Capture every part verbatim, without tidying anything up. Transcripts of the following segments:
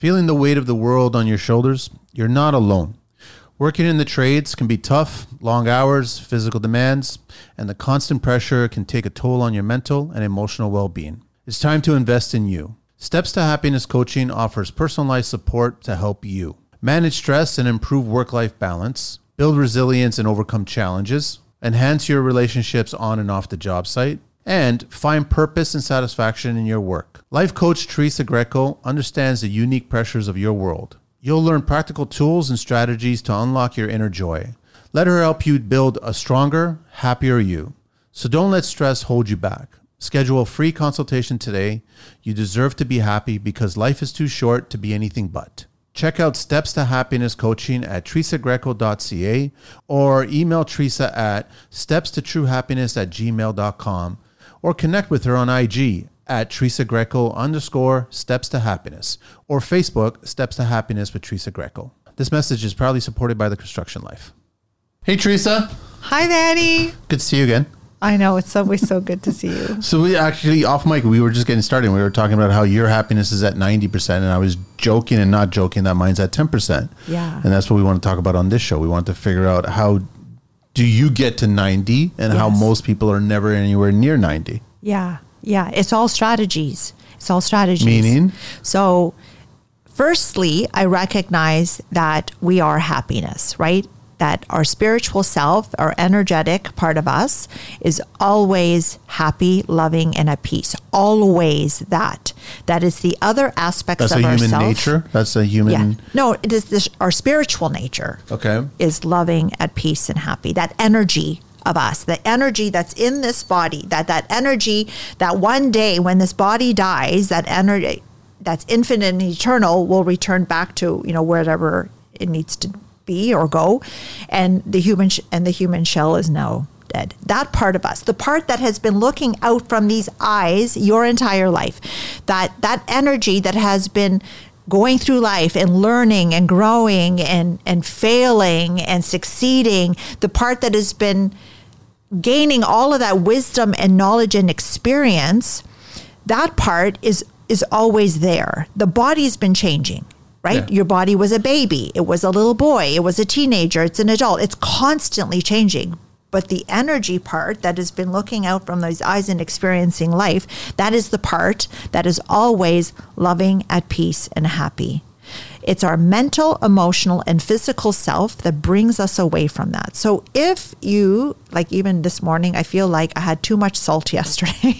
Feeling the weight of the world on your shoulders? You're not alone. Working in the trades can be tough, long hours, physical demands, and the constant pressure can take a toll on your mental and emotional well-being. It's time to invest in you. Steps to Happiness Coaching offers personalized support to help you manage stress and improve work-life balance, build resilience and overcome challenges, enhance your relationships on and off the job site, and find purpose and satisfaction in your work. Life coach Teresa Greco understands the unique pressures of your world. You'll learn practical tools and strategies to unlock your inner joy. Let her help you build a stronger, happier you. So don't let stress hold you back. Schedule a free consultation today. You deserve to be happy because life is too short to be anything but. Check out Steps to Happiness Coaching at teresa greco dot c a or email Teresa at steps to true happiness at gmail dot com or connect with her on I G at Teresa Greco underscore Steps to Happiness or Facebook Steps to Happiness with Teresa Greco. This message is proudly supported by The Construction Life. Hey, Teresa. Hi, Daddy. Good to see you again. I know. It's always so good to see you. So we actually, off mic, we were just getting started. We were talking about how your happiness is at ninety percent, and I was joking and not joking that mine's at ten percent. Yeah. And that's what we want to talk about on this show. We want to figure out how do you get to ninety and Yes. how most people are never anywhere near ninety. Yeah. Yeah. It's all strategies. It's all strategies. Meaning? So, firstly, I recognize that we are happiness, right? That our spiritual self, our energetic part of us, is always happy, loving, and at peace. Always that. That is the other aspects That's of a human ourself. nature? That's a human... Yeah. No, it is this, our spiritual nature. Okay. Is loving, at peace, and happy. That energy of us, the energy that's in this body, that that energy that one day when this body dies, that energy that's infinite and eternal will return back to, you know, wherever it needs to be or go, and the human sh- and the human shell is now dead. That part of us, the part that has been looking out from these eyes your entire life, that that energy that has been going through life and learning and growing and and failing and succeeding, the part that has been gaining all of that wisdom and knowledge and experience, that part is is always there. The body's been changing. Right? Yeah. Your body was a baby. It was a little boy. It was a teenager. It's an adult. It's constantly changing. But the energy part that has been looking out from those eyes and experiencing life, that is the part that is always loving, at peace, and happy. It's our mental, emotional, and physical self that brings us away from that. So if you, like even this morning, I feel like I had too much salt yesterday.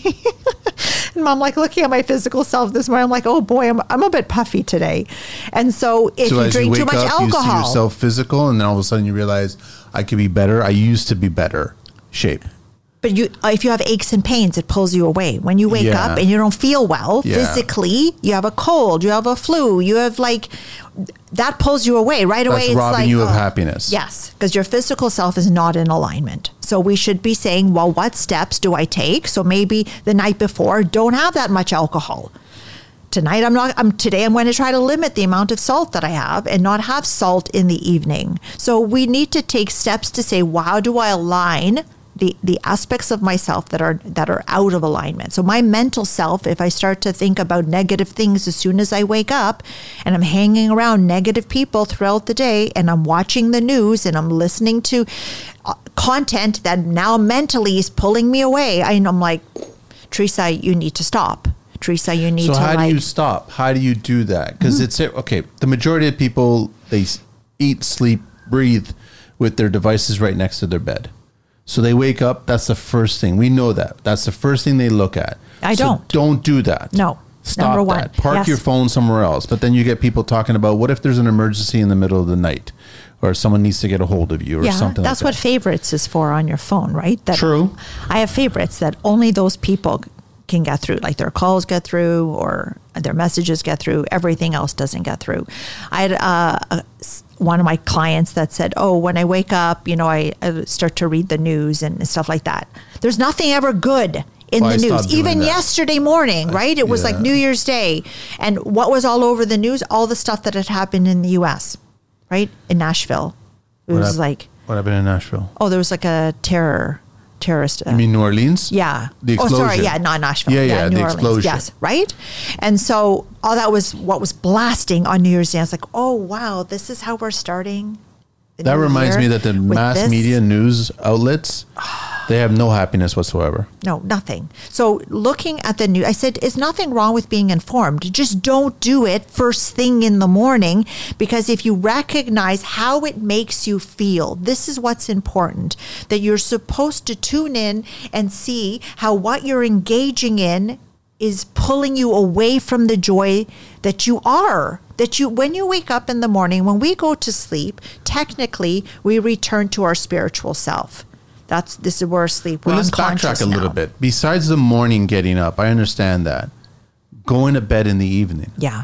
And I'm like looking at my physical self this morning. I'm like, oh boy, I'm I'm a bit puffy today. And so if So you as drink you too wake much up, alcohol, you see yourself physical, and then all of a sudden you realize, I could be better. I used to be better shape. but you if you have aches and pains, it pulls you away. When you wake Yeah. up and you don't feel well Yeah. physically, you have a cold, you have a flu, you have like, that pulls you away right away. That's It's robbing like, you of oh. happiness. Yes, because your physical self is not in alignment. So we should be saying, well, what steps do I take? So maybe the night before, don't have that much alcohol. Tonight, I'm not, I'm, today I'm going to try to limit the amount of salt that I have and not have salt in the evening. So we need to take steps to say, well, how do I align the, the aspects of myself that are, that are out of alignment? So my mental self, if I start to think about negative things as soon as I wake up and I'm hanging around negative people throughout the day and I'm watching the news and I'm listening to uh, content that now mentally is pulling me away, I, I'm like, Teresa, you need to stop. Teresa, you need so to how like... do you stop? How do you do that? Because Mm-hmm. it's, okay, the majority of people, they s- eat, sleep, breathe with their devices right next to their bed. So they wake up, that's the first thing. We know that. That's the first thing they look at. I So don't. Don't do that. No. Stop Number one. that. Park Yes. your phone somewhere else. But then you get people talking about, what if there's an emergency in the middle of the night? Or someone needs to get a hold of you or Yeah, something that's like what that. favorites is for on your phone, right? That True. I have favorites that only those people can get through, like their calls get through or their messages get through. Everything else doesn't get through. I had uh, a, one of my clients that said, oh, when I wake up, you know, I, I start to read the news and stuff like that. There's nothing ever good in Well, I the news. stopped doing Even that. yesterday morning, right? It was yeah. like New Year's Day. And what was all over the news? All the stuff that had happened in the U S, right? In Nashville. It What was hap- like, What happened in Nashville? oh, there was like a terror terrorist. Uh, You mean New Orleans? yeah. The Oh, sorry. explosion. Yeah, not Nashville. Yeah, yeah, New the Orleans. explosion. Yes, right? And so all that was what was blasting on New Year's Day. I was like, oh, wow, this is how we're starting. the That new reminds year me that the with mass this. media news outlets, they have no happiness whatsoever. No, nothing. So looking at the news, I said, there's nothing wrong with being informed. Just don't do it first thing in the morning, because if you recognize how it makes you feel, this is what's important, that you're supposed to tune in and see how what you're engaging in is pulling you away from the joy that you are. That you, when you wake up in the morning, when we go to sleep, technically we return to our spiritual self. That's this is where sleep. Well, We're let's unconscious backtrack a little now. bit. Besides the morning getting up, I understand that. Going to bed in the evening. Yeah.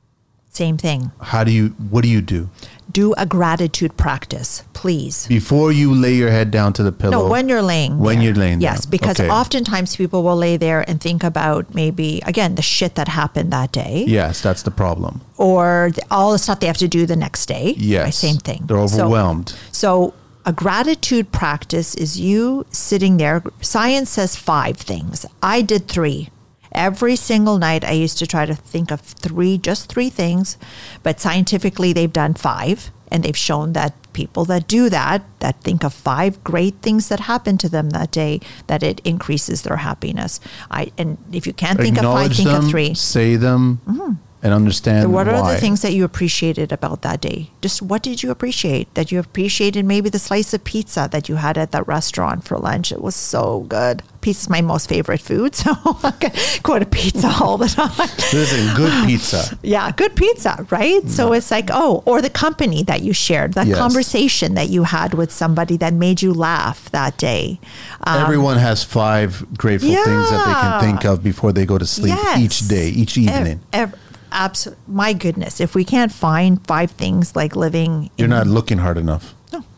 Same thing. How do you, what do you do? Do a gratitude practice, please. Before you lay your head down to the pillow. No, when you're laying When there. you're laying Yes, down. because Okay. oftentimes people will lay there and think about maybe, again, the shit that happened that day. Yes, that's the problem. Or the, all the stuff they have to do the next day. Yes. Right, same thing. They're So- overwhelmed. So, a gratitude practice is you sitting there. Science says five things. I did three. Every single night, I used to try to think of three, just three things. But scientifically, they've done five. And they've shown that people that do that, that think of five great things that happened to them that day, that it increases their happiness. I And if you can't think of five, Acknowledge think them, of three. say them, and understand What why. are the things that you appreciated about that day? Just what did you appreciate? That you appreciated maybe the slice of pizza that you had at that restaurant for lunch. It was so good. Pizza's my most favorite food, so I could go to pizza all the time. Listen, good pizza. Yeah, good pizza, right? So it's like, oh, or the company that you shared, that Yes. conversation that you had with somebody that made you laugh that day. Um, Everyone has five grateful things that they can Yeah. think of before they go to sleep Yes. each day, each evening. Ev- ev- absol- my goodness, if we can't find five things like living You're in not looking hard enough.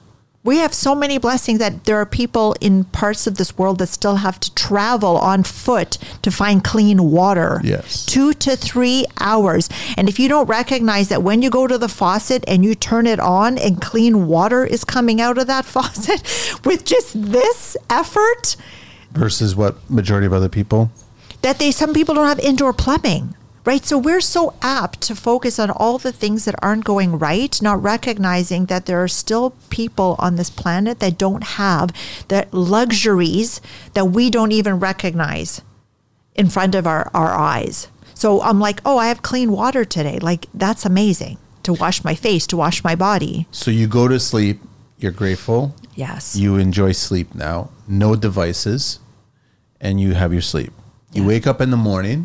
We have so many blessings that there are people in parts of this world that still have to travel on foot to find clean water. Yes. Two to three hours. And if you don't recognize that when you go to the faucet and you turn it on and clean water is coming out of that faucet with just this effort, Versus what majority of other people. that they, some people don't have indoor plumbing. Right. So we're so apt to focus on all the things that aren't going right, not recognizing that there are still people on this planet that don't have the luxuries that we don't even recognize in front of our, our eyes. So I'm like, oh, I have clean water today. Like, that's amazing to wash my face, to wash my body. So you go to sleep, you're grateful, Yes. you enjoy sleep now, no devices, and you have your sleep. You Yeah. wake up in the morning,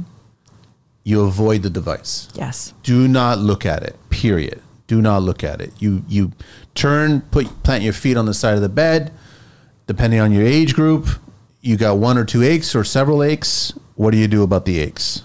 you avoid the device. Yes. Do not look at it, period. Do not look at it. You you turn, put plant your feet on the side of the bed. Depending on your age group, you got one or two aches or several aches. What do you do about the aches?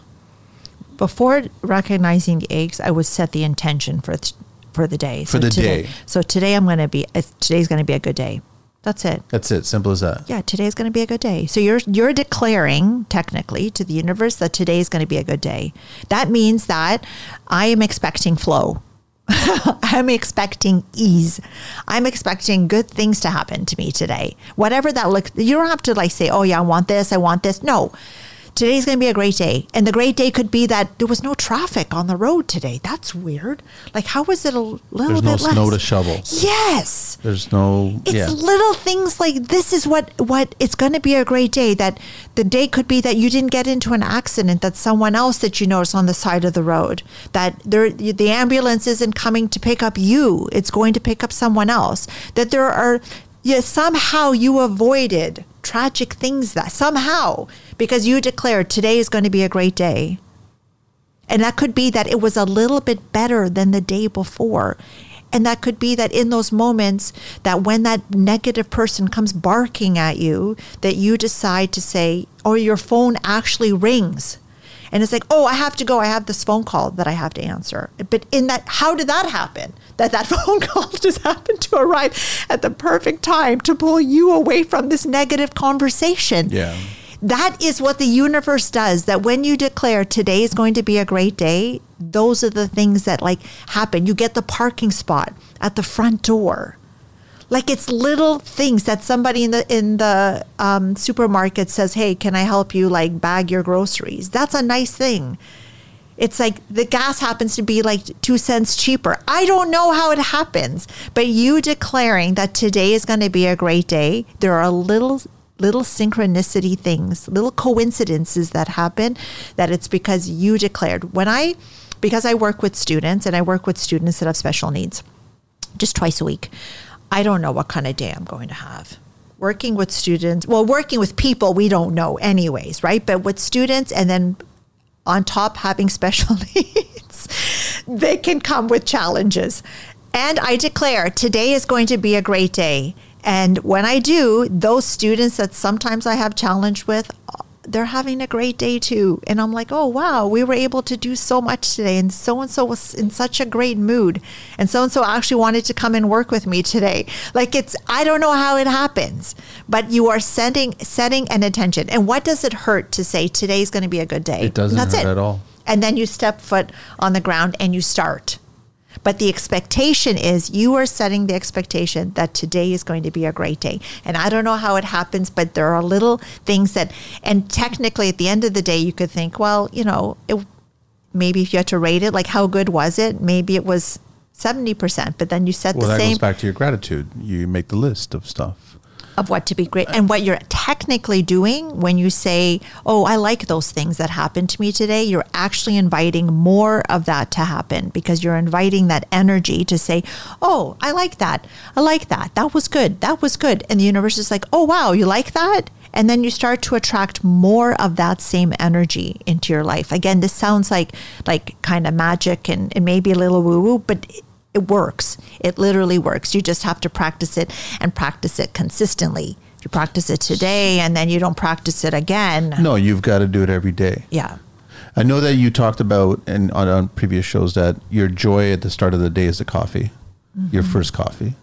Before recognizing the aches, I would set the intention for th- for the day. For the today, day. So today I'm going to be. it's- Today's going to be a good day. That's it. That's it. Simple as that. Yeah, today's going to be a good day. So you're you're declaring technically to the universe that today is going to be a good day. That means that I am expecting flow. I'm expecting ease. I'm expecting good things to happen to me today. Whatever that looks, you don't have to like say, oh yeah, I want this, I want this. No. Today's going to be a great day. And the great day could be that there was no traffic on the road today. That's weird. Like, how was it a little There's bit no less? snow to shovel. Yes. There's no It's yeah. little things like this is what, what it's going to be a great day. That the day could be that you didn't get into an accident, that someone else that you know is on the side of the road, that there, the ambulance isn't coming to pick up you. It's going to pick up someone else. That there are, yeah, somehow you avoided tragic things that somehow, because you declared today is going to be a great day. And that could be that it was a little bit better than the day before. And that could be that in those moments that when that negative person comes barking at you, that you decide to say, or your phone actually rings. And it's like, oh, I have to go. I have this phone call that I have to answer. But in that, how did that happen? That that phone call just happened to arrive at the perfect time to pull you away from this negative conversation. Yeah. That is what the universe does, that when you declare today is going to be a great day, those are the things that like happen. You get the parking spot at the front door. Like it's little things that somebody in the in the um, supermarket says, "Hey, can I help you like bag your groceries?" That's a nice thing. It's like the gas happens to be like two cents cheaper. I don't know how it happens, but you declaring that today is going to be a great day. There are little little synchronicity things, little coincidences that happen. That it's because you declared. When I, because I work with students and I work with students that have special needs, just twice a week. I don't know what kind of day I'm going to have. Working with students, well, working with people, we don't know anyways, right? But with students and then on top having special needs, they can come with challenges. And I declare today is going to be a great day. And when I do, those students that sometimes I have challenge with, they're having a great day too. And I'm like, oh, wow, we were able to do so much today. And so-and-so was in such a great mood. And so-and-so actually wanted to come and work with me today. Like it's, I don't know how it happens, but you are setting, setting an intention. And what does it hurt to say today's going to be a good day? It doesn't That's hurt it. at all. And then you step foot on the ground and you start. But the expectation is you are setting the expectation that today is going to be a great day. And I don't know how it happens, but there are little things that, and technically at the end of the day, you could think, well, you know, it, maybe if you had to rate it, like how good was it? Maybe it was seventy percent, but then you set Well, the that same goes back to your gratitude. You make the list of stuff. of what to be great. And what you're technically doing when you say, oh, I like those things that happened to me today, you're actually inviting more of that to happen because you're inviting that energy to say, oh, I like that. I like that. That was good. That was good. And the universe is like, oh, wow, you like that? And then you start to attract more of that same energy into your life. Again, this sounds like like kind of magic and, and maybe a little woo-woo, but it, It works. It literally works. You just have to practice it and practice it consistently. If you practice it today and then you don't practice it again. No, you've got to do it every day. Yeah. I know that you talked about and on, on previous shows that your joy at the start of the day is the coffee, mm-hmm. your first coffee.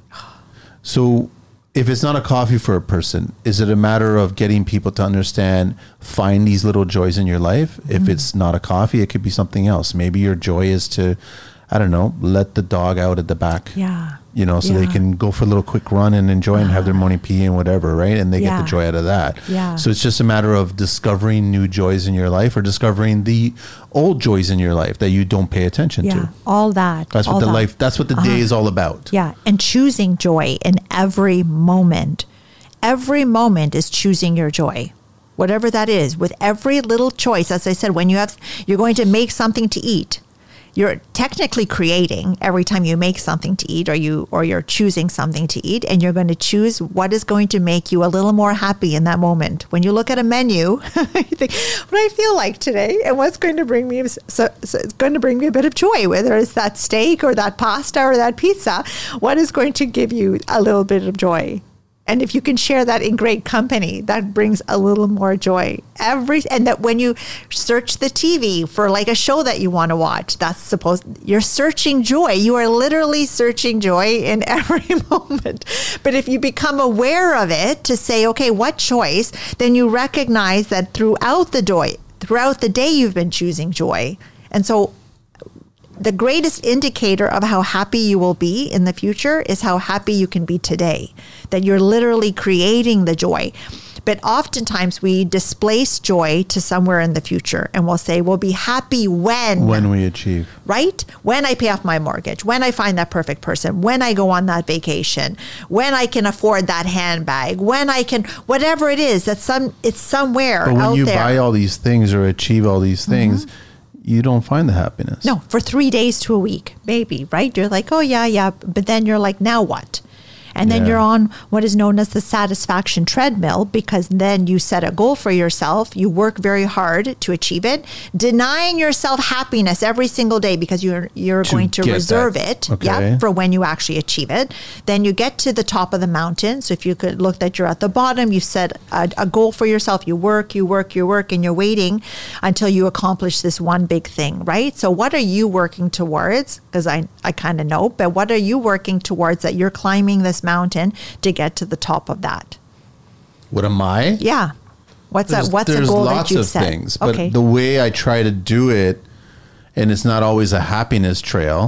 So if it's not a coffee for a person, is it a matter of getting people to understand, find these little joys in your life? If mm-hmm. it's not a coffee, it could be something else. Maybe your joy is to, I don't know, let the dog out at the back. Yeah. You know, so yeah. they can go for a little quick run and enjoy uh, and have their morning pee and whatever, right? And they yeah. get the joy out of that. Yeah. So it's just a matter of discovering new joys in your life or discovering the old joys in your life that you don't pay attention yeah. to. All that. That's all what the that. life, that's what the uh-huh. day is all about. Yeah. And choosing joy in every moment. Every moment is choosing your joy. Whatever that is, with every little choice, as I said, when you have, you're going to make something to eat. You're technically creating every time you make something to eat or you or you're choosing something to eat, and you're going to choose what is going to make you a little more happy in that moment. When you look at a menu, you think, what do I feel like today? And what's going to bring me so, so it's going to bring me a bit of joy, whether it's that steak or that pasta or that pizza. What is going to give you a little bit of joy? And if you can share that in great company, that brings a little more joy. Every and that when you search the T V for like a show that you want to watch, that's supposed you're searching joy. You are literally searching joy in every moment. But if you become aware of it to say, okay, what choice? Then you recognize that throughout the joy, throughout the day, you've been choosing joy. And so the greatest indicator of how happy you will be in the future is how happy you can be today, that you're literally creating the joy. But oftentimes we displace joy to somewhere in the future and we'll say, we'll be happy when. When we achieve. Right? When I pay off my mortgage, when I find that perfect person, when I go on that vacation, when I can afford that handbag, when I can, whatever it is, that some it's somewhere out there. But when you buy all these things or achieve all these things, mm-hmm. you don't find the happiness. No, for three days to a week, maybe, right? You're like, oh, yeah, yeah. But then you're like, now what? And then yeah. you're on what is known as the satisfaction treadmill, because then you set a goal for yourself. You work very hard to achieve it, denying yourself happiness every single day because you're you're to going to reserve that. it okay. yeah, for when you actually achieve it. Then you get to the top of the mountain. So if you could look that you're at the bottom, you set a, a goal for yourself. You work, you work, you work, and you're waiting until you accomplish this one big thing, right? So what are you working towards? Because I, I kind of know, but what are you working towards that you're climbing this mountain to get to the top of that? What am I? Yeah. What's there's, that? What's there's a goal lots that you've of set? things, but okay. the way I try to do it, and it's not always a happiness trail,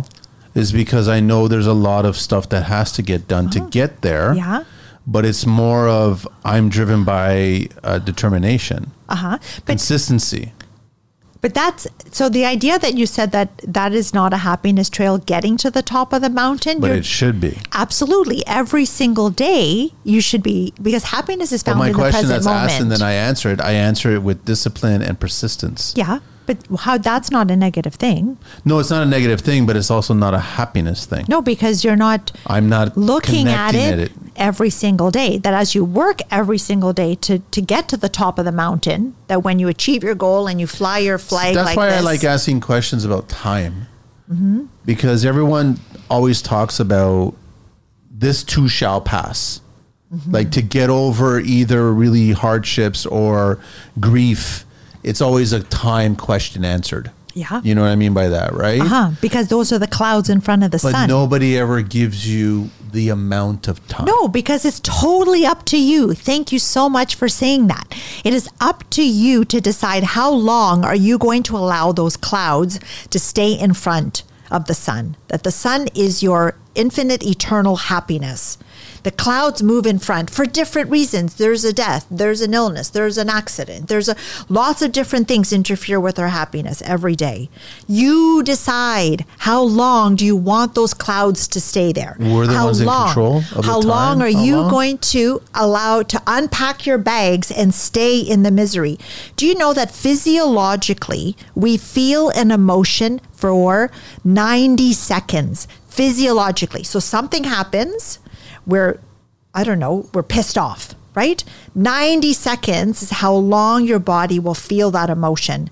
is because I know there's a lot of stuff that has to get done oh. to get there. Yeah. But it's more of I'm driven by uh, determination, uh-huh. but, consistency. But that's, so the idea that you said that that is not a happiness trail getting to the top of the mountain. But it should be. Absolutely. Every single day you should be, because happiness is found but in the present moment. My question that's asked and then I answer it, I answer it with discipline and persistence. Yeah. But how, that's not a negative thing. No, it's not a negative thing, but it's also not a happiness thing. No, because you're not I'm not looking at it, at it every single day. That as you work every single day to, to get to the top of the mountain, that when you achieve your goal and you fly your flag That's like why this, I like asking questions about time. Mm-hmm. Because everyone always talks about this too shall pass. Mm-hmm. Like to get over either really hardships or grief, it's always a time question answered. Yeah. You know what I mean by that, right? Uh-huh. Because those are the clouds in front of the but sun. But nobody ever gives you the amount of time. No, because it's totally up to you. Thank you so much for saying that. It is up to you to decide how long are you going to allow those clouds to stay in front of the sun. That the sun is your infinite, eternal happiness. The clouds move in front for different reasons. There's a death, there's an illness, there's an accident, there's a, lots of different things interfere with our happiness every day. You decide how long do you want those clouds to stay there. We're the how ones long, in control of How the long time? are how you long? going to allow to unpack your bags and stay in the misery? Do you know that physiologically we feel an emotion for ninety seconds? Physiologically. So something happens, we're, I don't know, we're pissed off, right? ninety seconds is how long your body will feel that emotion.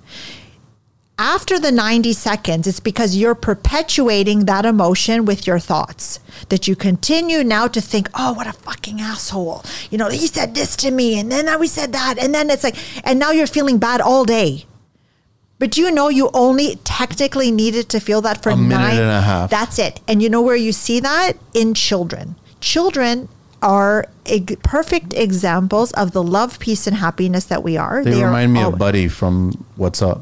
After the ninety seconds, it's because you're perpetuating that emotion with your thoughts. That you continue now to think, oh, what a fucking asshole. You know, he said this to me, and then we said that, and then it's like, and now you're feeling bad all day. But do you know you only technically needed to feel that for a nine? minute and a half. That's it. And you know where you see that? In children. Children are eg- perfect examples of the love, peace, and happiness that we are. They, they remind are me all- of Buddy from What's Up?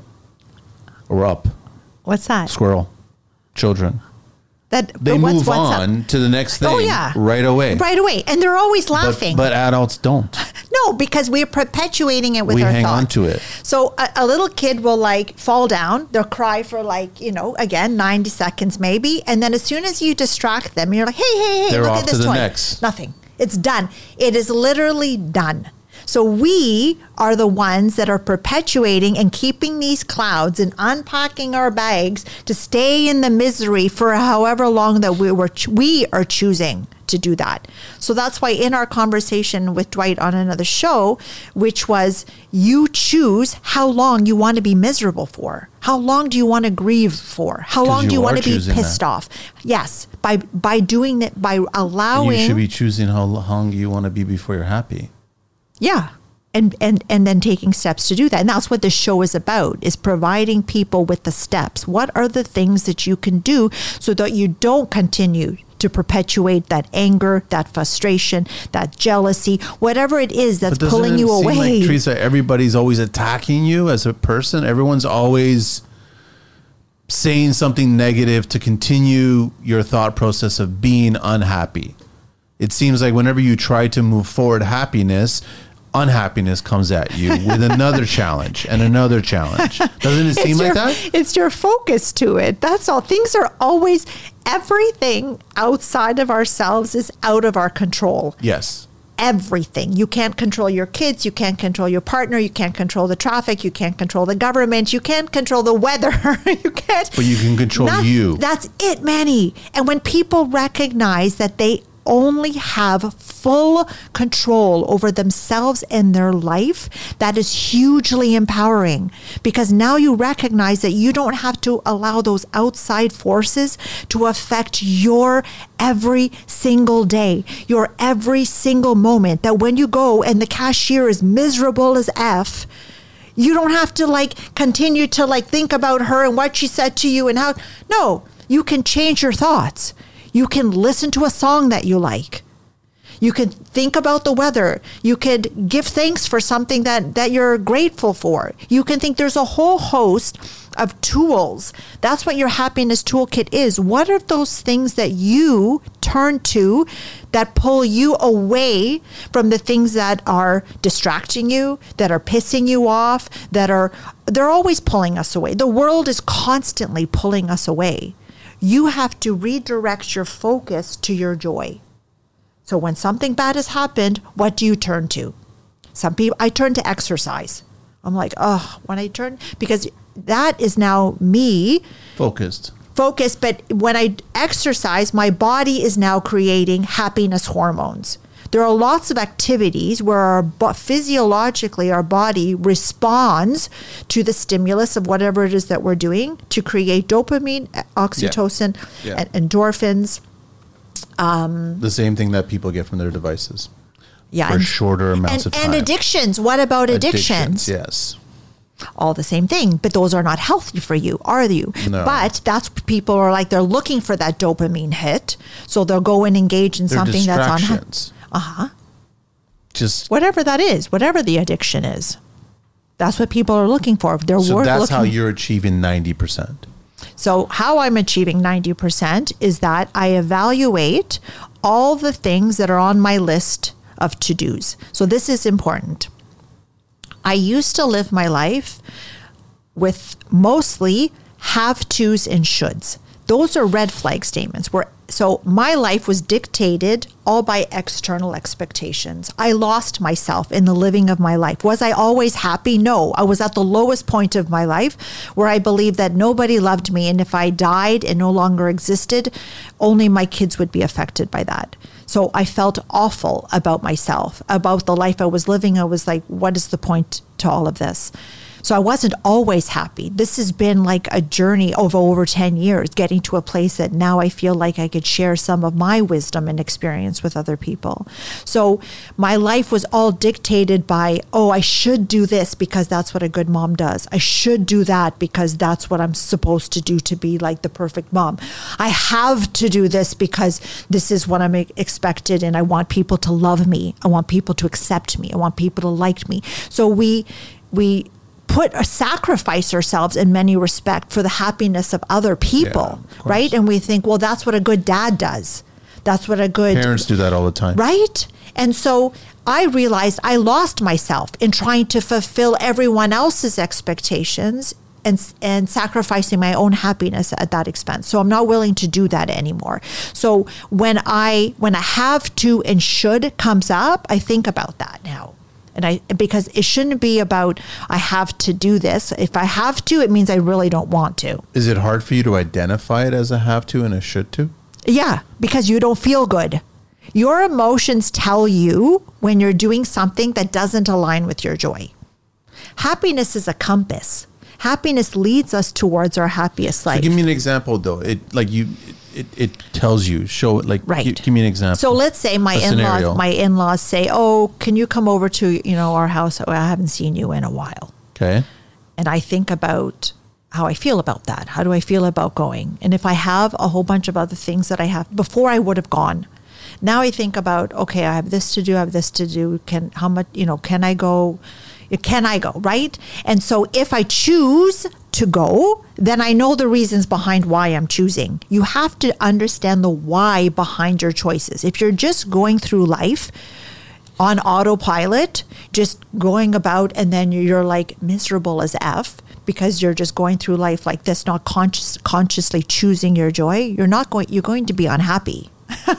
Or Up. What's that? Squirrel. Children. That They but what's- move what's up? on to the next thing Oh, yeah. right away. Right away. And they're always But, laughing. but adults don't. No, because we're perpetuating it with We our hang thoughts. on to it. So a, a little kid will like fall down. They'll cry for like, you know, again, ninety seconds maybe. And then as soon as you distract them, you're like, hey, hey, hey, They're look off at this to the toy. next. Nothing. It's done. It is literally done. So we are the ones that are perpetuating and keeping these clouds and unpacking our bags to stay in the misery for however long that we were ch- we are choosing to do that. So that's why in our conversation with Dwight on another show, which was you choose how long you want to be miserable for. How long do you want to grieve for? How long you do you want are to be choosing pissed that. off? Yes, by by doing that, by And allowing. you should be choosing how long you want to be before you're happy. Yeah. And, and and then taking steps to do that. And that's what this show is about, is providing people with the steps. What are the things that you can do so that you don't continue to perpetuate that anger, that frustration, that jealousy, whatever it is that's But doesn't pulling it you seem away. Like, Teresa, everybody's always attacking you as a person. Everyone's always saying something negative to continue your thought process of being unhappy. It seems like whenever you try to move forward happiness, unhappiness comes at you with another challenge and another challenge. Doesn't it seem It's like your, that? It's your focus to it. That's all. Things are always, everything outside of ourselves is out of our control. Yes. Everything. You can't control your kids. You can't control your partner. You can't control the traffic. You can't control the government. You can't control the weather. You can't. But you can control Not- you. That's it, Manny. And when people recognize that they only have full control over themselves and their life, that is hugely empowering, because now you recognize that you don't have to allow those outside forces to affect your every single day, your every single moment. That when you go and the cashier is miserable as F, you don't have to like continue to like think about her and what she said to you and how. No, you can change your thoughts. You can listen to a song that you like. You can think about the weather. You could give thanks for something that, that you're grateful for. You can think there's a whole host of tools. That's what your happiness toolkit is. What are those things that you turn to that pull you away from the things that are distracting you, that are pissing you off, that are, they're always pulling us away. The world is constantly pulling us away. You have to redirect your focus to your joy. So when something bad has happened, what do you turn to? Some people, I turn to exercise. I'm like, oh, when I turn, because that is now me. Focused. Focused, but when I exercise, my body is now creating happiness hormones. There are lots of activities where our physiologically our body responds to the stimulus of whatever it is that we're doing to create dopamine, oxytocin, Yeah. Yeah. and endorphins. Um, the same thing that people get from their devices. Yeah, For and, shorter amounts and, of time. and addictions. What about addictions? Addictions, yes. All the same thing, but those are not healthy for you, are you? No. But that's people are like, they're looking for that dopamine hit, so they'll go and engage in They're something that's on. distractions. Uh-huh. Just Whatever that is, whatever the addiction is. That's what people are looking for. They're so work that's looking. how you're achieving ninety percent. So how I'm achieving ninety percent is that I evaluate all the things that are on my list of to-dos. So this is important. I used to live my life with mostly have-tos and shoulds. Those are red flag statements. Where so my life was dictated all by external expectations. I lost myself in the living of my life. Was I always happy? No. I was at the lowest point of my life where I believed that nobody loved me, and if I died and no longer existed, only my kids would be affected by that. So I felt awful about myself, about the life I was living. I was like, what is the point to all of this? So I wasn't always happy. This has been like a journey of over ten years, getting to a place that now I feel like I could share some of my wisdom and experience with other people. So my life was all dictated by, oh, I should do this because that's what a good mom does. I should do that because that's what I'm supposed to do to be like the perfect mom. I have to do this because this is what I'm expected, and I want people to love me. I want people to accept me. I want people to like me. So we we put or sacrifice ourselves in many respects for the happiness of other people, Yeah, of right? And we think, well, that's what a good dad does. That's what a good Parents do that all the time. right? And so I realized I lost myself in trying to fulfill everyone else's expectations and and sacrificing my own happiness at that expense. So I'm not willing to do that anymore. So when I when a have to and should comes up, I think about that now. And I, because it shouldn't be about, I have to do this. If I have to, it means I really don't want to. Is it hard for you to identify it as a have to and a should to? Yeah, because you don't feel good. Your emotions tell you when you're doing something that doesn't align with your joy. Happiness is a compass. Happiness leads us towards our happiest life. So give me an example, though. It like you, it, it tells you, show it. Like, Right. gi- give me an example. So let's say my A scenario. in-laws, my in-laws say, "Oh, can you come over to you know our house? Oh, I haven't seen you in a while." Okay. And I think about how I feel about that. How do I feel about going? And if I have a whole bunch of other things that I have before I would have gone, now I think about, okay, I have this to do, I have this to do. Can how much, you know, can I go? Can I go? Right? And so if I choose to go, then I know the reasons behind why I'm choosing. You have to understand the why behind your choices. If you're just going through life on autopilot, just going about, and then you're like miserable as F because you're just going through life like this, not conscious, consciously choosing your joy, you're not going, you're going to be unhappy.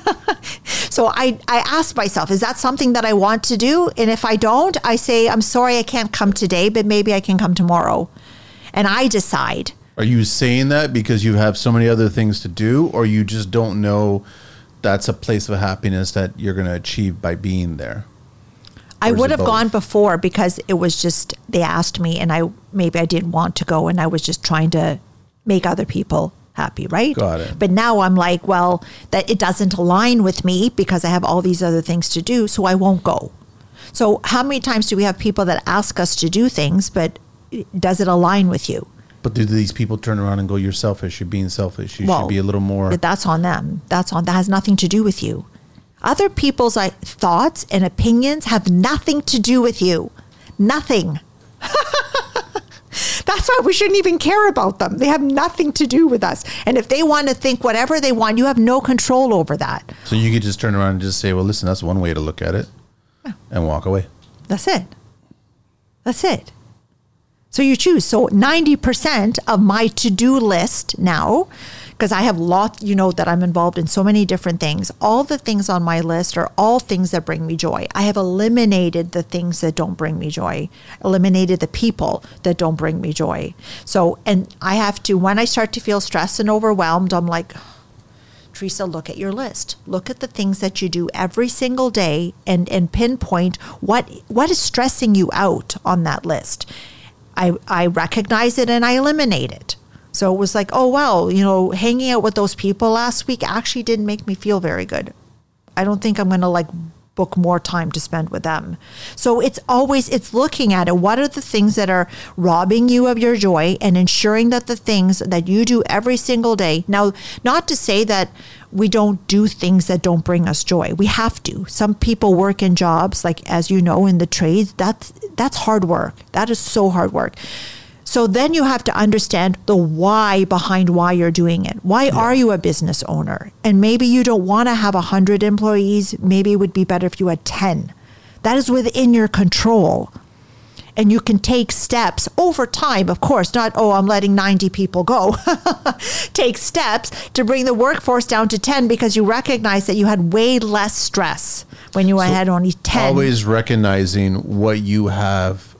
So I, I ask myself, is that something that I want to do? And if I don't, I say, I'm sorry, I can't come today, but maybe I can come tomorrow. And I decide. Are you saying that because you have so many other things to do, or you just don't know that's a place of happiness that you're going to achieve by being there? I Or is would it have both? gone before because it was just, they asked me and I maybe I didn't want to go and I was just trying to make other people happy, right? Got it. But now I'm like, well, that it doesn't align with me because I have all these other things to do, so I won't go. So how many times do we have people that ask us to do things, but does it align with you? But do these people turn around and go, you're selfish, you're being selfish, you Well, should be a little more... But that's on them. That's on, that has nothing to do with you. Other people's like, thoughts and opinions have nothing to do with you. Nothing. That's why we shouldn't even care about them. They have nothing to do with us. And if they want to think whatever they want, you have no control over that. So you could just turn around and just say, well, listen, that's one way to look at it, yeah. and walk away. That's it. That's it. So you choose. So ninety percent of my to-do list now, because I have lots, you know, that I'm involved in so many different things. All the things on my list are all things that bring me joy. I have eliminated the things that don't bring me joy, eliminated the people that don't bring me joy. So, and I have to, when I start to feel stressed and overwhelmed, I'm like, Teresa, look at your list. Look at the things that you do every single day and, and pinpoint what what is stressing you out on that list. I, I recognize it and I eliminate it. So it was like, oh, wow, you know, hanging out with those people last week actually didn't make me feel very good. I don't think I'm going to like book more time to spend with them. So it's always, it's looking at it. What are the things that are robbing you of your joy and ensuring that the things that you do every single day. Now, not to say that we don't do things that don't bring us joy. We have to. Some people work in jobs, like, as you know, in the trades. That's, that's hard work. That is so hard work. So then you have to understand the why behind why you're doing it. Why yeah. are you a business owner? And maybe you don't want to have one hundred employees. Maybe it would be better if you had ten. That is within your control. And you can take steps over time, of course, not, oh, I'm letting ninety people go. Take steps to bring the workforce down to ten because you recognize that you had way less stress when you so had only ten. Always recognizing what you have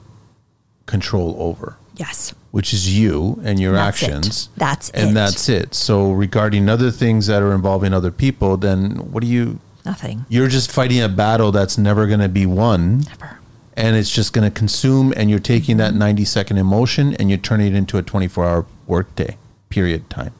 control over. Yes. Which is you and your that's actions. It. That's and it. And that's it. So regarding other things that are involving other people, then what do you... Nothing. You're just fighting a battle that's never going to be won. Never. And it's just going to consume, and you're taking that ninety second emotion and you're turning it into a twenty-four hour workday, period time.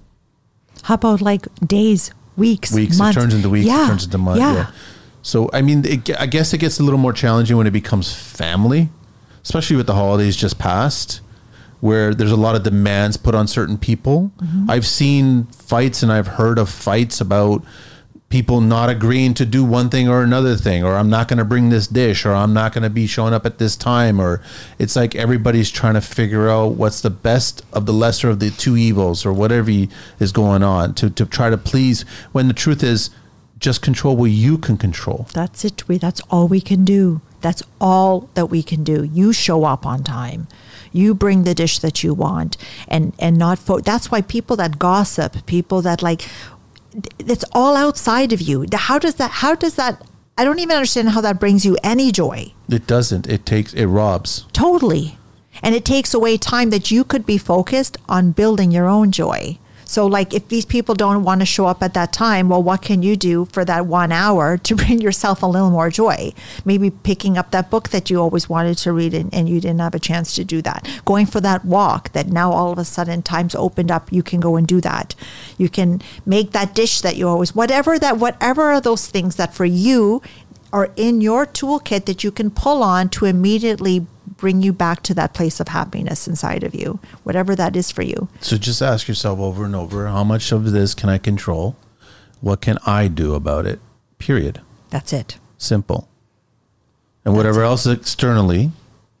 How about like days, weeks, Weeks, months? it turns into weeks, yeah. it turns into months. Yeah. yeah. So, I mean, it, I guess it gets a little more challenging when it becomes family, especially with the holidays just passed, where there's a lot of demands put on certain people. Mm-hmm. I've seen fights and I've heard of fights about people not agreeing to do one thing or another thing, or I'm not going to bring this dish, or I'm not going to be showing up at this time, or it's like everybody's trying to figure out what's the best of the lesser of the two evils, or whatever is going on to, to try to please, when the truth is just control what you can control. That's it. We, that's all we can do. That's all that we can do. You show up on time. You bring the dish that you want, and, and not, fo- that's why people that gossip, people that like, it's all outside of you. How does that, how does that, I don't even understand how that brings you any joy. It doesn't. It takes, it robs. Totally. And it takes away time that you could be focused on building your own joy. So like if these people don't want to show up at that time, well, what can you do for that one hour to bring yourself a little more joy? Maybe picking up that book that you always wanted to read and, and you didn't have a chance to do that. Going for that walk that now all of a sudden time's opened up, you can go and do that. You can make that dish that you always, whatever that, whatever are those things that for you are in your toolkit that you can pull on to immediately bring you back to that place of happiness inside of you, whatever that is for you. So just ask yourself over and over, how much of this can I control? What can I do about it? Period. That's it. Simple. And whatever That's else externally,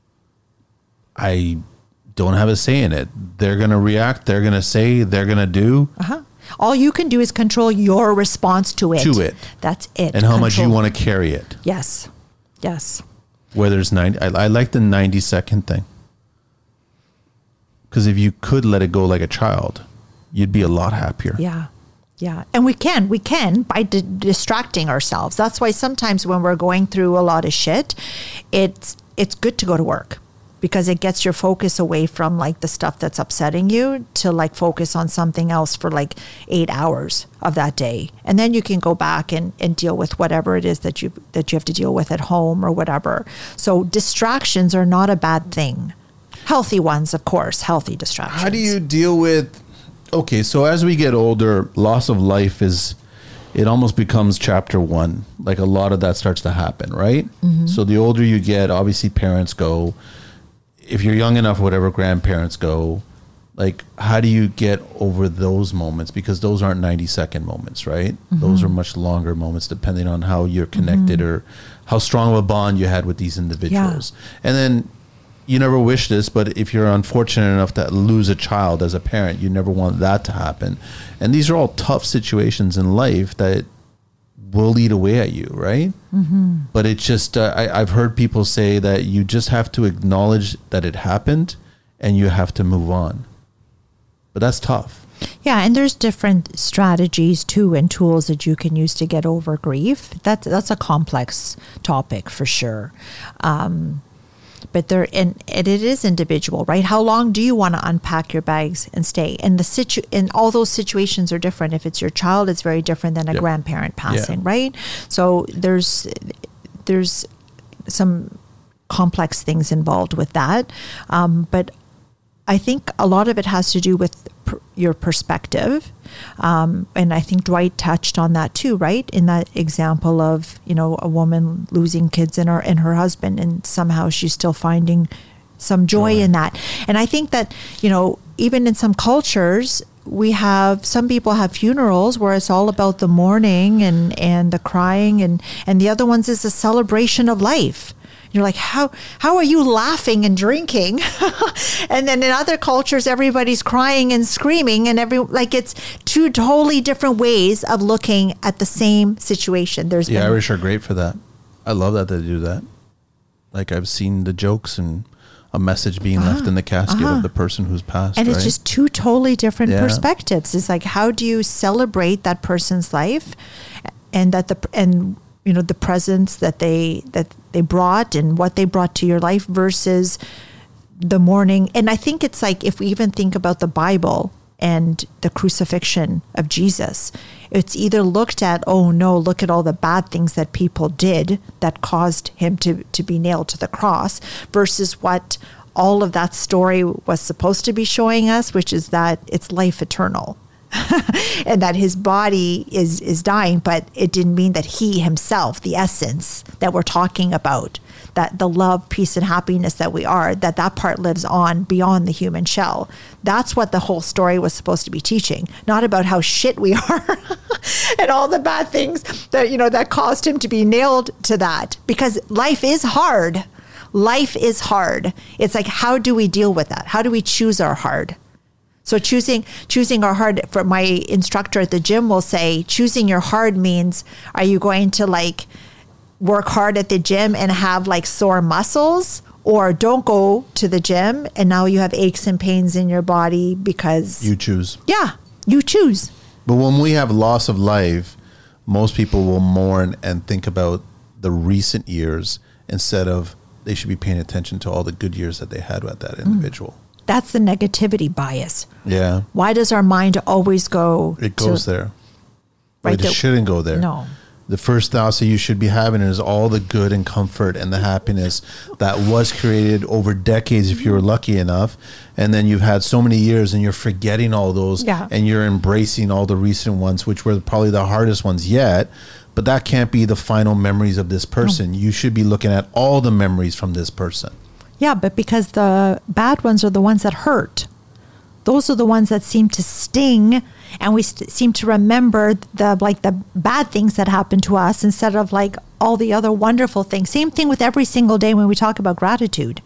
I don't have a say in it. They're going to react. They're going to say, they're going to do. Uh-huh. All you can do is control your response to it. To it. That's it. And how control. much you want to carry it. Yes. Yes. Whether it's ninety, I, I like the ninety second thing. Because if you could let it go like a child, you'd be a lot happier. Yeah. Yeah. And we can, we can by di- distracting ourselves. That's why sometimes when we're going through a lot of shit, it's, it's good to go to work because it gets your focus away from like the stuff that's upsetting you to like focus on something else for like eight hours of that day. And then you can go back and, and deal with whatever it is that you, that you have to deal with at home or whatever. So distractions are not a bad thing. Healthy ones, of course, healthy distractions. How do you deal with, okay, so as we get older, loss of life is, it almost becomes chapter one. Like a lot of that starts to happen, right? Mm-hmm. So the older you get, obviously parents go. If you're young enough, whatever, grandparents go. Like, how do you get over those moments? Because those aren't ninety second moments, right? Mm-hmm. Those are much longer moments depending on how you're connected mm-hmm. or how strong of a bond you had with these individuals. Yeah. And then you never wish this, but if you're unfortunate enough to lose a child as a parent, you never want that to happen. And these are all tough situations in life that will eat away at you, right? Mm-hmm. But it's just, uh, I, I've heard people say that you just have to acknowledge that it happened and you have to move on. But that's tough. Yeah, and there's different strategies too and tools that you can use to get over grief. That's that's a complex topic for sure. Um, but there and, and it is individual, right? How long do you want to unpack your bags and stay? And the situ and all those situations are different. If it's your child, it's very different than a yep. grandparent passing, yeah. right? So there's there's some complex things involved with that, um, but I think a lot of it has to do with per your perspective. Um, and I think Dwight touched on that too, right? In that example of, you know, a woman losing kids and her, and her husband, and somehow she's still finding some joy, joy in that. And I think that, you know, even in some cultures, we have, some people have funerals where it's all about the mourning and, and the crying, and, and the other ones is a celebration of life. You're like, how how are you laughing and drinking? And then in other cultures, everybody's crying and screaming, and every like it's two totally different ways of looking at the same situation. There's the been, Irish are great for that. I love that they do that. Like I've seen the jokes and a message being uh-huh, left in the casket uh-huh. of the person who's passed. And right? It's just two totally different yeah. perspectives. It's like, how do you celebrate that person's life, and that the and you know the presence that they that they brought and what they brought to your life versus the mourning. And I think it's like, if we even think about the Bible and the crucifixion of Jesus, it's either looked at, oh no, look at all the bad things that people did that caused him to, to be nailed to the cross, versus what all of that story was supposed to be showing us, which is that it's life eternal. And that his body is is dying, but it didn't mean that he himself, the essence that we're talking about, that the love, peace, and happiness that we are, that that part lives on beyond the human shell. That's what the whole story was supposed to be teaching, not about how shit we are and all the bad things that, you know, that caused him to be nailed to that. Because life is hard. Life is hard. It's like, how do we deal with that? How do we choose our hard? So choosing choosing our hard, for my instructor at the gym will say, choosing your hard means, are you going to like work hard at the gym and have like sore muscles, or don't go to the gym and now you have aches and pains in your body because you choose. Yeah, you choose. But when we have loss of life, most people will mourn and think about the recent years instead of they should be paying attention to all the good years that they had with that individual. Mm. That's the negativity bias. Yeah. Why does our mind always go? It goes to, there. Right. It The, shouldn't go there. No. The first thoughts that you should be having is all the good and comfort and the happiness that was created over decades, if you were lucky enough. And then you've had so many years and you're forgetting all those, yeah. and you're embracing all the recent ones, which were probably the hardest ones yet. But that can't be the final memories of this person. No. You should be looking at all the memories from this person. Yeah, but because the bad ones are the ones that hurt. Those are the ones that seem to sting, and we st- seem to remember the like the bad things that happened to us instead of like all the other wonderful things. Same thing with every single day when we talk about gratitude.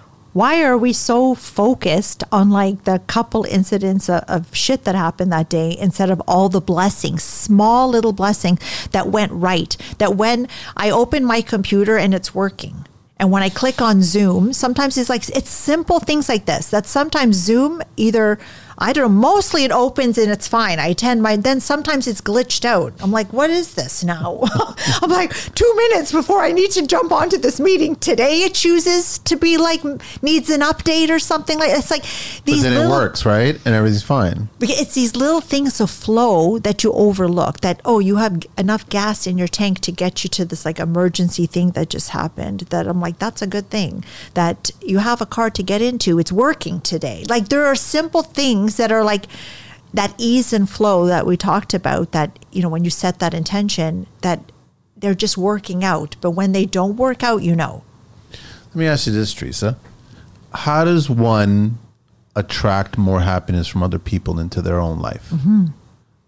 Why are we so focused on like the couple incidents of, of shit that happened that day instead of all the blessings, small little blessings that went right, that when I open my computer and it's working, and when I click on Zoom, sometimes it's like, it's simple things like this, that sometimes Zoom either, I don't know, mostly it opens and it's fine. I attend my, then sometimes it's glitched out. I'm like, what is this now? I'm like, two minutes before I need to jump onto this meeting. Today it chooses to be like, needs an update or something like, it's like these But then little, it works, right? And everything's fine. It's these little things of flow that you overlook, that, oh, you have enough gas in your tank to get you to this like emergency thing that just happened, that I'm like, that's a good thing, that you have a car to get into. It's working today. Like there are simple things that are like that ease and flow that we talked about, that, you know, when you set that intention, that they're just working out. But when they don't work out, you know. Let me ask you this, Teresa. How does one attract more happiness from other people into their own life? Mm-hmm.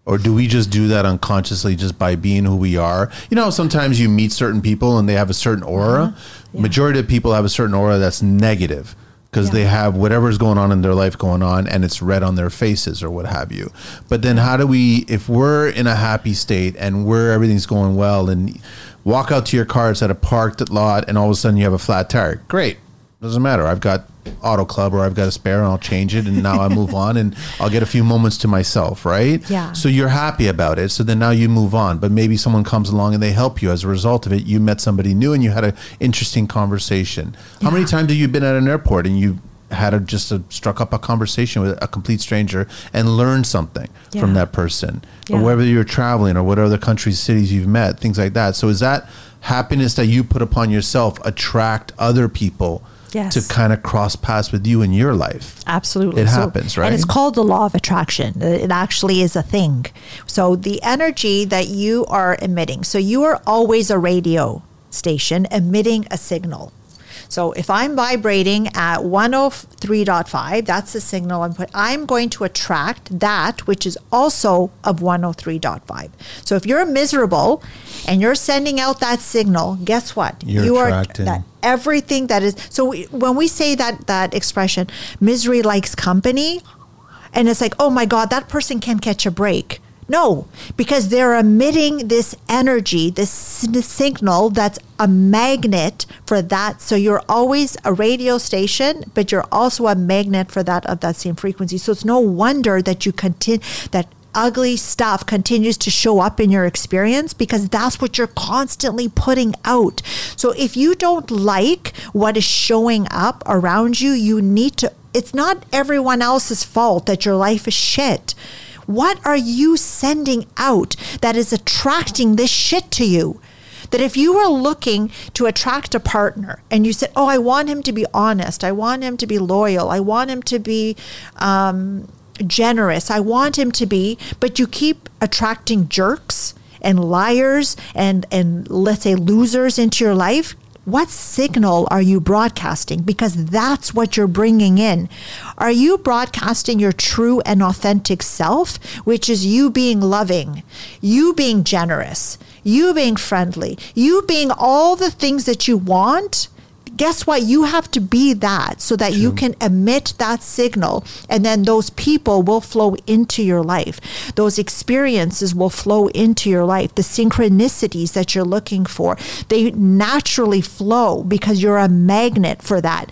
Or do we just do that unconsciously just by being who we are? You know, sometimes you meet certain people and they have a certain aura. Uh-huh. Yeah. Majority of people have a certain aura that's negative because yeah. they have whatever's going on in their life going on and it's red on their faces or what have you. But then how do we, if we're in a happy state and we're everything's going well and walk out to your car, it's at a parked lot and all of a sudden you have a flat tire. Great. Doesn't matter. I've got Auto Club or I've got a spare and I'll change it and now I move on and I'll get a few moments to myself, right? Yeah. So you're happy about it. So then now you move on, but maybe someone comes along and they help you. As a result of it, you met somebody new and you had an interesting conversation. Yeah. How many times have you been at an airport and you had a, just a, struck up a conversation with a complete stranger and learned something yeah. from that person? Yeah. Or wherever you're traveling or what other countries, cities you've met, things like that. So is that happiness that you put upon yourself attract other people Yes. to kind of cross paths with you in your life? Absolutely. It so, happens, right? And it's called the law of attraction. It actually is a thing. So the energy that you are emitting, so you are always a radio station emitting a signal. So if I'm vibrating at one oh three point five, that's the signal I'm putting. I'm going to attract that which is also of one oh three point five. So if you're miserable and you're sending out that signal, guess what? You're you attracting. Are that everything that is. So we, when we say that that expression, misery likes company, and it's like, oh my God, that person can catch a break. No, because they're emitting this energy, this signal that's a magnet for that. So you're always a radio station, but you're also a magnet for that of that same frequency. So it's no wonder that you continue, that ugly stuff continues to show up in your experience because that's what you're constantly putting out. So if you don't like what is showing up around you, you need to, it's not everyone else's fault that your life is shit. What are you sending out that is attracting this shit to you? That if you were looking to attract a partner and you said, oh, I want him to be honest. I want him to be loyal. I want him to be um, generous. I want him to be, but you keep attracting jerks and liars and, and let's say losers into your life. What signal are you broadcasting? Because that's what you're bringing in. Are you broadcasting your true and authentic self, which is you being loving, you being generous, you being friendly, you being all the things that you want? Guess what? You have to be that so that True. You can emit that signal, and then those people will flow into your life. Those experiences will flow into your life. The synchronicities that you're looking for, they naturally flow because you're a magnet for that.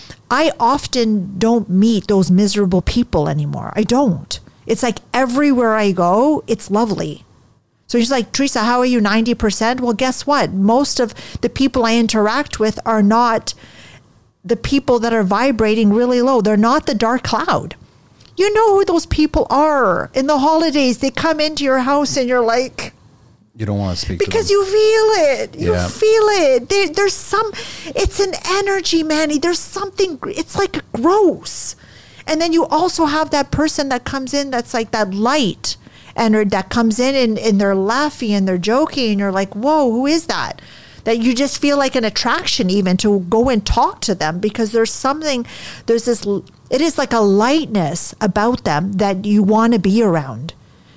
I often don't meet those miserable people anymore. I don't. It's like everywhere I go, it's lovely. So she's like, Teresa, how are you? ninety percent? Well, guess what? Most of the people I interact with are not the people that are vibrating really low. They're not the dark cloud. You know who those people are. In the holidays, they come into your house and you're like... You don't want to speak because to them. you feel it. You yeah. feel it. There, there's some... It's an energy, Manny. There's something... It's like gross. And then you also have that person that comes in that's like that light... and that comes in and, and they're laughing and they're joking and you're like, whoa, who is that? That you just feel like an attraction even to go and talk to them because there's something, there's this, it is like a lightness about them that you want to be around.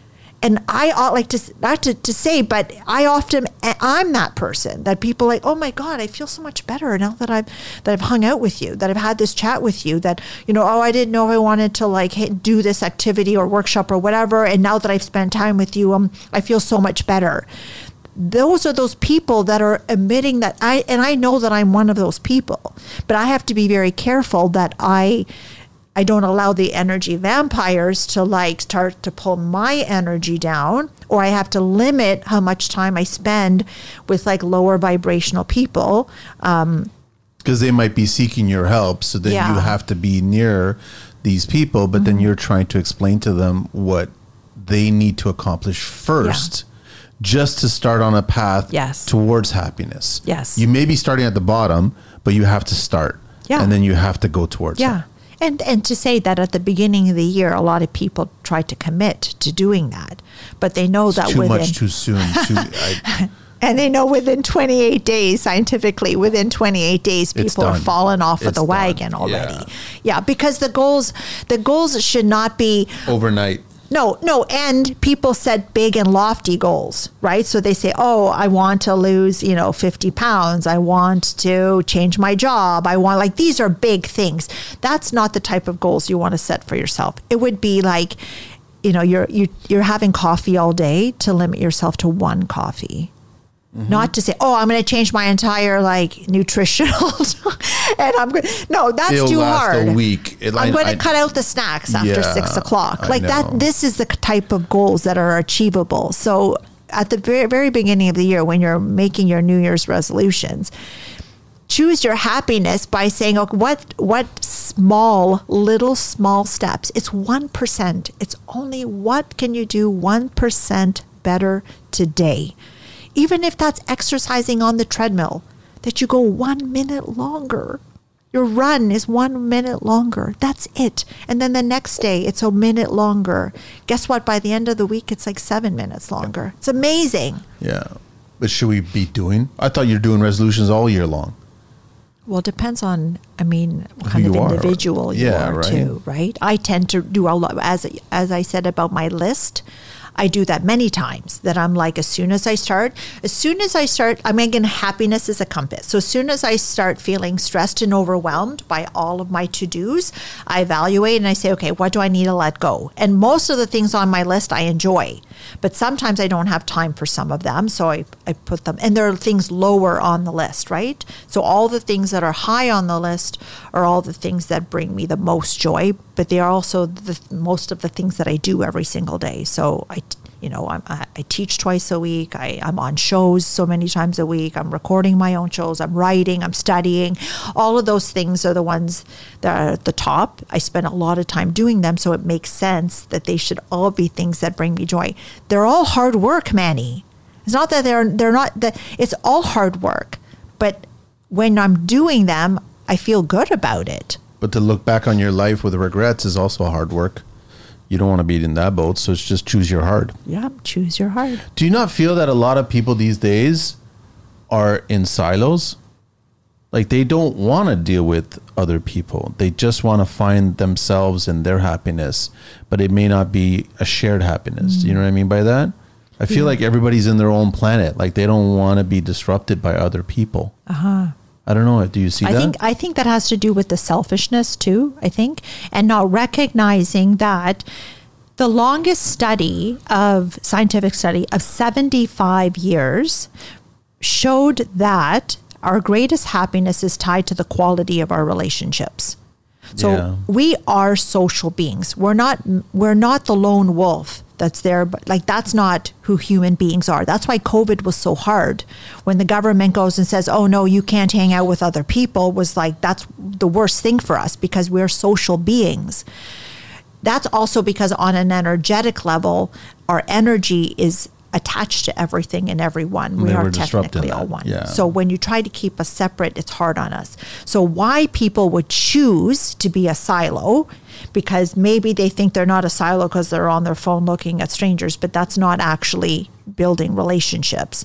And I like to, not to, to say, but I often, I'm that person that people like, oh my God, I feel so much better now that I've, that I've hung out with you, that I've had this chat with you, that, you know, oh, I didn't know if I wanted to like do this activity or workshop or whatever. And now that I've spent time with you, um, I feel so much better. Those are those people that are emitting that I, and I know that I'm one of those people, but I have to be very careful that I, I don't allow the energy vampires to like start to pull my energy down, or I have to limit how much time I spend with like lower vibrational people. Um, because they might be seeking your help. So then yeah. you have to be near these people, but mm-hmm. then you're trying to explain to them what they need to accomplish first. Yeah. Just to start on a path yes. towards happiness. Yes. You may be starting at the bottom, but you have to start. Yeah. And then you have to go towards yeah. it. And and to say that at the beginning of the year, a lot of people try to commit to doing that, but they know it's that too within, much too soon. Too, I, and they know within twenty-eight days, scientifically, within twenty-eight days, people are falling off it's of the done. wagon already. Yeah. yeah, because the goals the goals should not be overnight. No, no. And people set big and lofty goals, right? So they say, oh, I want to lose, you know, fifty pounds. I want to change my job. I want, like, these are big things. That's not the type of goals you want to set for yourself. It would be like, you know, you're, you, you're having coffee all day, to limit yourself to one coffee. Mm-hmm. Not to say, oh, I'm going to change my entire, like, nutritional and I'm going to, no, that's It'll too last hard. a week. It, I'm I, going to I, cut out the snacks after yeah, six o'clock. Like I that, know. this is the type of goals that are achievable. So at the very, very beginning of the year, when you're making your New Year's resolutions, choose your happiness by saying, okay, what, what small, little small steps? It's one percent. It's only what can you do one percent better today? Even if that's exercising on the treadmill, that you go one minute longer. Your run is one minute longer. That's it. And then the next day, it's a minute longer. Guess what? By the end of the week, it's like seven minutes longer. It's amazing. Yeah. But should we be doing? I thought you're doing resolutions all year long. Well, it depends on, I mean, what kind Who of you are. individual you Yeah, are right. too, right? I tend to do a lot, as, as I said about my list, I do that many times, that I'm like, as soon as I start, as soon as I start, I mean, again, happiness is a compass. So as soon as I start feeling stressed and overwhelmed by all of my to-dos, I evaluate and I say, okay, what do I need to let go? And most of the things on my list I enjoy, but sometimes I don't have time for some of them. So I, I put them, and there are things lower on the list, right? So all the things that are high on the list are all the things that bring me the most joy, but they are also the most of the things that I do every single day. So I, you know, I'm, I, I teach twice a week. I, I'm on shows so many times a week. I'm recording my own shows. I'm writing. I'm studying. All of those things are the ones that are at the top. I spend a lot of time doing them, so it makes sense that they should all be things that bring me joy. They're all hard work, Manny. It's not that they're they're not that. It's all hard work, but when I'm doing them, I feel good about it. But to look back on your life with regrets is also hard work. You don't want to be in that boat, so it's just choose your hard. Yeah, choose your hard. Do you not feel that a lot of people these days are in silos? Like, they don't want to deal with other people. They just want to find themselves and their happiness, but it may not be a shared happiness. Mm. You know what I mean by that? I feel yeah. like everybody's in their own planet. Like, they don't want to be disrupted by other people. Uh-huh. I don't know. Do you see I that? think I think that has to do with the selfishness too, I think, and not recognizing that the longest study of scientific study of seventy-five years showed that our greatest happiness is tied to the quality of our relationships. So Yeah. we are social beings. We're not we're not the lone wolf that's there, but like, that's not who human beings are. That's why COVID was so hard. When the government goes and says, oh no, you can't hang out with other people, was like, that's the worst thing for us, because we're social beings. That's also because on an energetic level, our energy is attached to everything and everyone. We They are were disrupting technically all that, one. yeah. So when you try to keep us separate, it's hard on us. So why people would choose to be a silo, because maybe they think they're not a silo because they're on their phone looking at strangers, but that's not actually building relationships.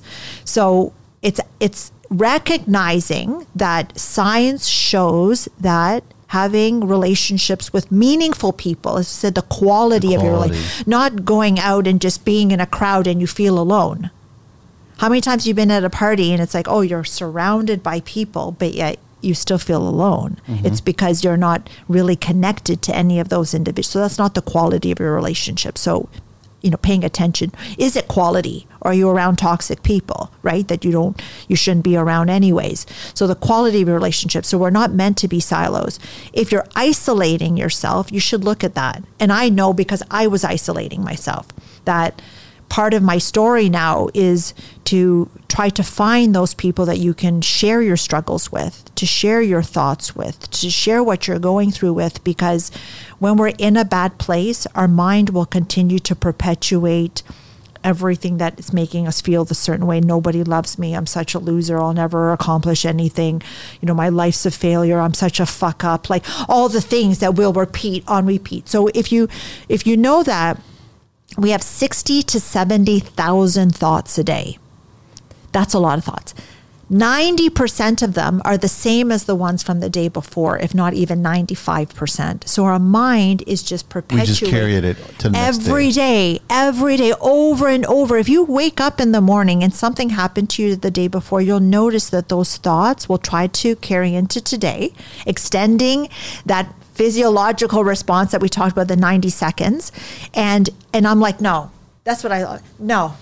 So it's it's recognizing that science shows that having relationships with meaningful people, as I said, the quality, The of your quality. relationship, not going out and just being in a crowd and you feel alone. How many times have you been at a party and it's like, oh, you're surrounded by people, but yet you still feel alone? Mm-hmm. It's because you're not really connected to any of those individuals. So that's not the quality of your relationship. So, you know, paying attention, is it quality? Or are you around toxic people, right? That you don't, you shouldn't be around anyways. So the quality of your relationship. So we're not meant to be silos. If you're isolating yourself, you should look at that. And I know, because I was isolating myself, that part of my story now is to try to find those people that you can share your struggles with, to share your thoughts with, to share what you're going through with, because when we're in a bad place, our mind will continue to perpetuate everything that is making us feel the certain way. Nobody loves me. I'm such a loser. I'll never accomplish anything. You know, my life's a failure. I'm such a fuck up. Like all the things that will repeat on repeat. So if you if you know that, we have sixty to seventy thousand thoughts a day. That's a lot of thoughts. ninety percent of them are the same as the ones from the day before, if not even ninety-five percent. So our mind is just perpetuating. We just carry it to the next every day. day, every day, over and over. If you wake up in the morning and something happened to you the day before, you'll notice that those thoughts will try to carry into today, extending that physiological response that we talked about, the ninety seconds. And and I'm like, no, that's what I, no.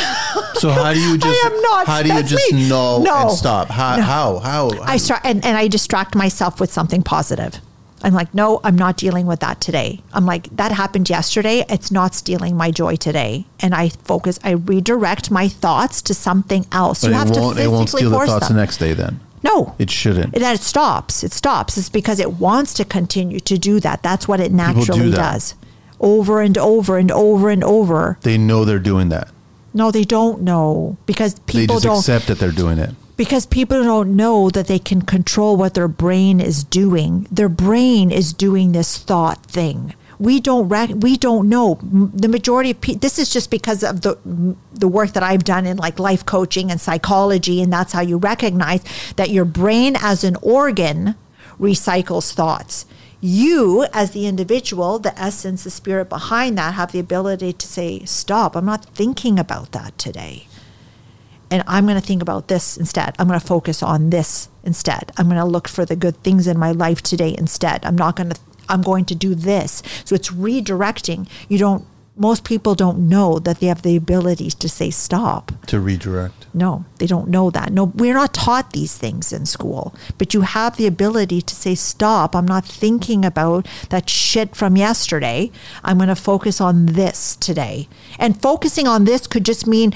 So how do you just, I am not. how do you That's just me. know No. and stop? How, No. how, how, how? I start and, and I distract myself with something positive. I'm like, no, I'm not dealing with that today. I'm like, that happened yesterday. It's not stealing my joy today. And I focus, I redirect my thoughts to something else. But you it have won't, to it won't physically steal the force thoughts them. the next day then. No. It shouldn't. That it stops. It stops. It's because it wants to continue to do that. That's what it naturally do that. does. Over and over and over and over. They know they're doing that. No, they don't know because They people just don't. accept that they're doing it. Because people don't know that they can control what their brain is doing. Their brain is doing this thought thing. We don't rec- we don't know. The majority of people, this is just because of the the work that I've done in like life coaching and psychology, and that's how you recognize that your brain as an organ recycles thoughts. You, as the individual, the essence, the spirit behind that, have the ability to say, stop, I'm not thinking about that today. And I'm going to think about this instead. I'm going to focus on this instead. I'm going to look for the good things in my life today instead. I'm not going to, I'm going to do this. So it's redirecting. You don't, most people don't know that they have the ability to say stop. To redirect. No, they don't know that. No, we're not taught these things in school, but you have the ability to say, stop. I'm not thinking about that shit from yesterday. I'm going to focus on this today. And focusing on this could just mean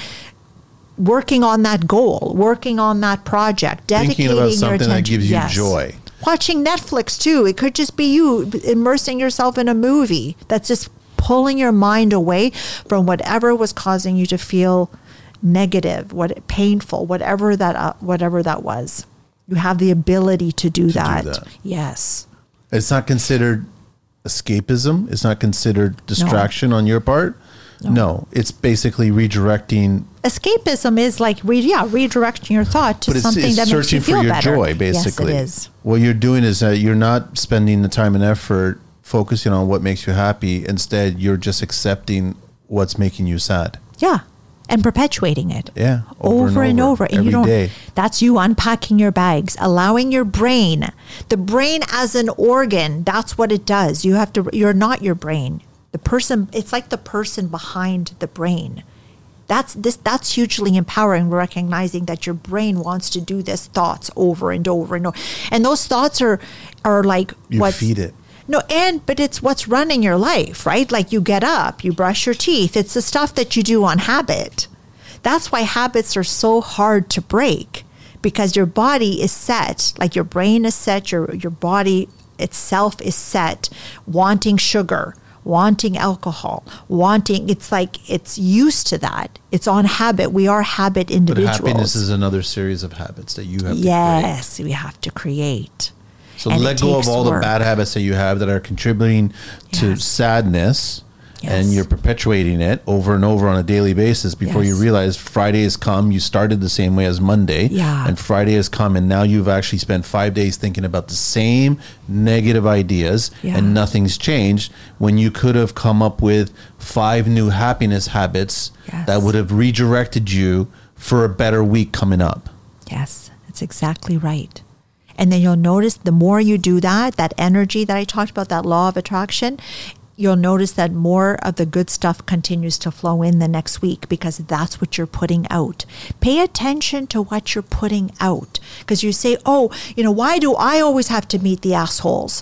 working on that goal, working on that project, dedicating Thinking about your something attention. that gives you Yes. joy. Watching Netflix too. It could just be you immersing yourself in a movie that's just pulling your mind away from whatever was causing you to feel negative, what painful, whatever that uh, whatever that was. You have the ability to do, do that. that. Yes. It's not considered escapism. It's not considered distraction on your part. No. no, it's basically redirecting. Escapism is like, re- yeah, redirecting your thought to But it's, something it's that makes searching you feel for your better. joy, basically. Yes, it is. What you're doing is that you're not spending the time and effort focusing on what makes you happy. Instead, you're just accepting what's making you sad. Yeah. And perpetuating it. Yeah. Over, and over. And every you don't, day. That's you unpacking your bags, allowing your brain, the brain as an organ, that's what it does. You have to, you're not your brain. The person, it's like the person behind the brain. That's this. That's hugely empowering, recognizing that your brain wants to do this thoughts over and over and over. And those thoughts are, are like You what's, feed it. No, and but it's what's running your life, right? Like you get up, you brush your teeth. It's the stuff that you do on habit. That's why habits are so hard to break, because your body is set, like your brain is set, your your body itself is set, wanting sugar, wanting alcohol, wanting, it's like it's used to that. It's on habit. We are habit But individuals. happiness is another series of habits that you have to create. Yes, we have to create. So And let it go of takes all work. the bad habits that you have that are contributing to Yes. sadness, and Yes. you're perpetuating it over and over on a daily basis before you Yes. realize Friday has come. You started the same way as Monday, Yeah. and Friday has come, and now you've actually spent five days thinking about the same negative ideas, Yeah. and nothing's changed when you could have come up with five new happiness habits Yes. that would have redirected you for a better week coming up. Yes, that's exactly right. And then you'll notice the more you do that, that energy that I talked about, that law of attraction, you'll notice that more of the good stuff continues to flow in the next week, because that's what you're putting out. Pay attention to what you're putting out, because you say, oh, you know, why do I always have to meet the assholes?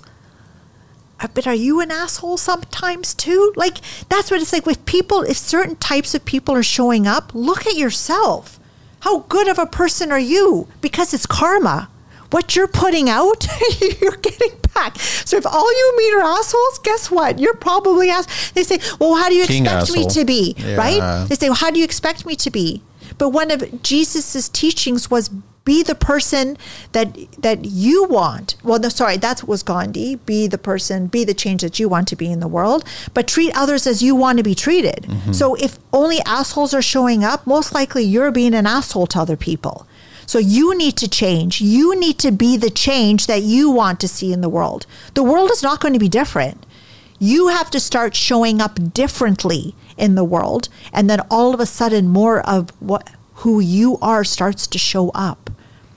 Uh, But are you an asshole sometimes too? Like, that's what it's like with people. If certain types of people are showing up, look at yourself. How good of a person are you? Because it's karma. What you're putting out, you're getting back. So if all you meet are assholes, guess what? You're probably ass. They say, well, how do you King expect me asshole. to be? Yeah. Right? They say, well, how do you expect me to be? But one of Jesus's teachings was, be the person that that you want. Well, no, sorry, that was Gandhi. Be the person, be the change that you want to be in the world, but treat others as you want to be treated. Mm-hmm. So if only assholes are showing up, most likely you're being an asshole to other people. So you need to change. You need to be the change that you want to see in the world. The world is not going to be different. You have to start showing up differently in the world. And then all of a sudden, more of what who you are starts to show up.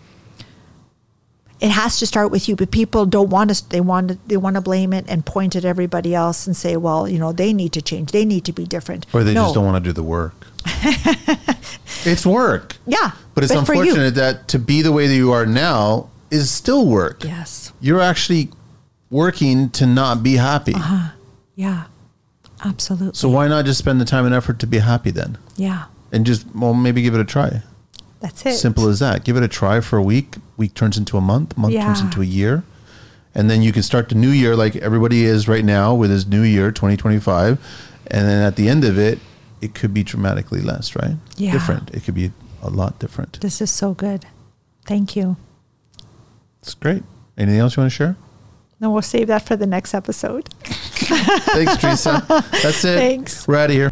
It has to start with you, but people don't want to, they want to, they want to blame it and point at everybody else and say, well, you know, they need to change. They need to be different. Or they No. just don't want to do the work. It's work. Yeah. But it's for you. unfortunate that to be the way that you are now is still work. Yes. You're actually working to not be happy. Uh-huh. Yeah. Absolutely. So why not just spend the time and effort to be happy then? Yeah. And just, well, maybe give it a try. That's it. Simple as that. Give it a try for a week. Week turns into a month. Month Yeah. turns into a year. And then you can start the new year like everybody is right now with his new year, twenty twenty-five. And then at the end of it, it could be dramatically less, right? Yeah. Different. It could be a lot different. This is so good. Thank you. It's great. Anything else you want to share? No, we'll save that for the next episode. Thanks, Teresa. That's it. Thanks. We're out of here.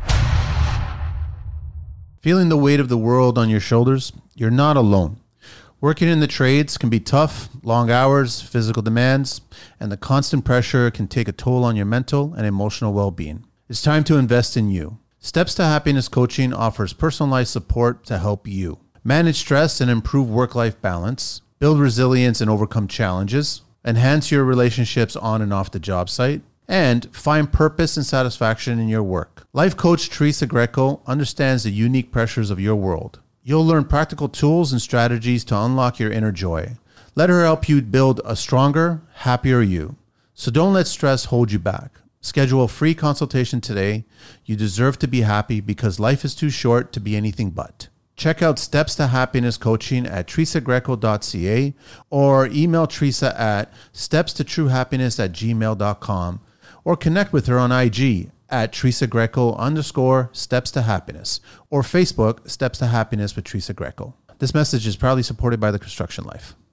Feeling the weight of the world on your shoulders? You're not alone. Working in the trades can be tough, long hours, physical demands, and the constant pressure can take a toll on your mental and emotional well-being. It's time to invest in you. Steps to Happiness Coaching offers personalized support to help you manage stress and improve work-life balance, build resilience and overcome challenges, enhance your relationships on and off the job site, and find purpose and satisfaction in your work. Life coach Teresa Greco understands the unique pressures of your world. You'll learn practical tools and strategies to unlock your inner joy. Let her help you build a stronger, happier you. So don't let stress hold you back. Schedule a free consultation today. You deserve to be happy because life is too short to be anything but. Check out Steps to Happiness Coaching at teresa greco dot c a or email Teresa at steps to true happiness at gmail dot com or connect with her on I G at Teresa Greco underscore Steps to Happiness or Facebook Steps to Happiness with Teresa Greco. This message is proudly supported by The Construction Life.